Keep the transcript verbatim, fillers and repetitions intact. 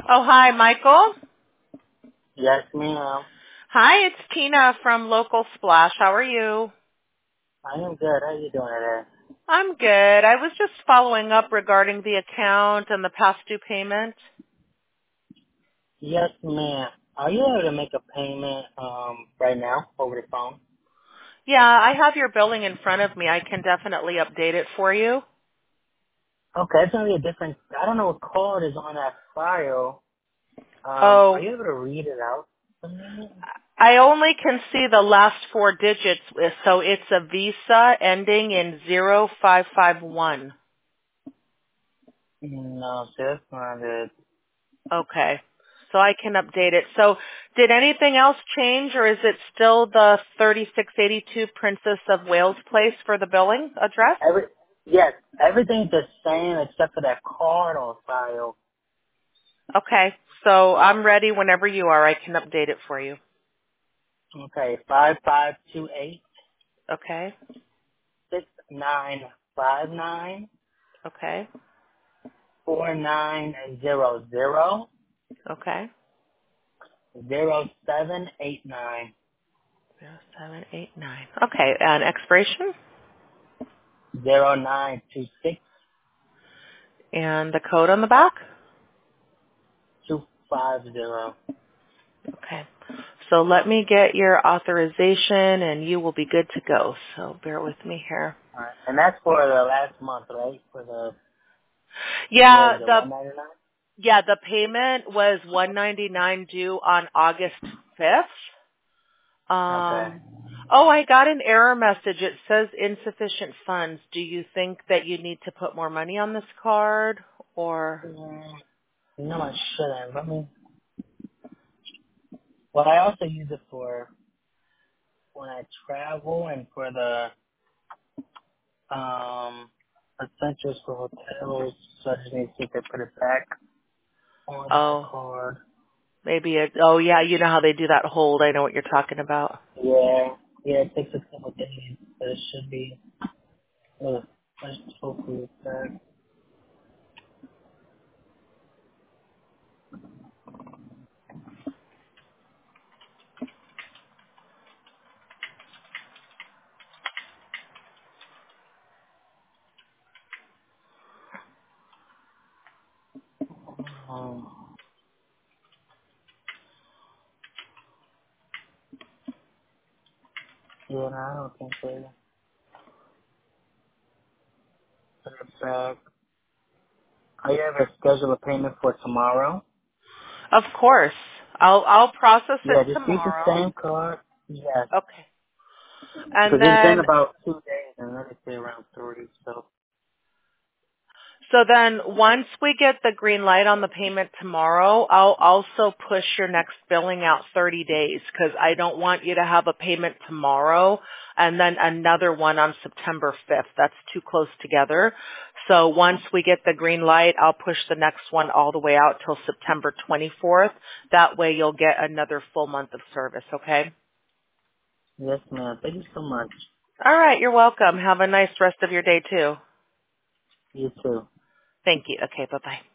Oh, hi, Michael. Yes, ma'am. Hi, it's Tina from Local Splash. How are you? I am good. How you doing today? I'm good. I was just following up regarding the account and the past due payment. Yes, ma'am. Are you able to make a payment um right now over the phone? Yeah, I have your billing in front of me. I can definitely update it for you. Okay, it's gonna be a different. I don't know what card is on that file. Um, are Oh, you able to read it out for me? I only can see the last four digits, so it's a Visa ending in zero five five one. No, sir, that's not it. Okay. So I can update it. So did anything else change, or is it still the thirty-six eighty-two Princess of Wales Place for the billing address? Every yes, everything's the same except for that card on file. Okay. So I'm ready whenever you are. I can update it for you. Okay, five five two eight Okay. six nine five nine Okay. four nine zero zero Okay. zero seven eight nine. Zero seven eight nine. Okay. And expiration Zero nine two six and the code on the back? two five zero. Okay. So let me get your authorization and you will be good to go. So bear with me here. All right, and that's for the last month, right? For the what Yeah, is it, the one ninety nine? Yeah, the payment was one ninety-nine due on August fifth. Okay. Um, oh, I got an error message. It says insufficient funds. Do you think that you need to put more money on this card or? Mm, no, I shouldn't. Let me. Well, I also use it for when I travel and for the um essentials for hotels. So I just need to see if they put it back on that Oh, card. maybe it, oh yeah, you know how they do that hold. I know what you're talking about. Yeah, yeah. It takes a couple days, but it should be. Uh, let's hopefully it's back. Um, yeah, no, I don't think they put it back. Are you ever schedule a payment for tomorrow? Of course. I'll, I'll process it Yeah, just use the tomorrow. same card. Yes. Okay. Because And it's been then about two days and let me say around three, so. So then once we get the green light on the payment tomorrow, I'll also push your next billing out thirty days because I don't want you to have a payment tomorrow and then another one on September fifth. That's too close together. So once we get the green light, I'll push the next one all the way out till September twenty-fourth. That way you'll get another full month of service, okay? Yes, ma'am. Thank you so much. All right, you're welcome. Have a nice rest of your day too. You too. Thank you. Okay, bye-bye.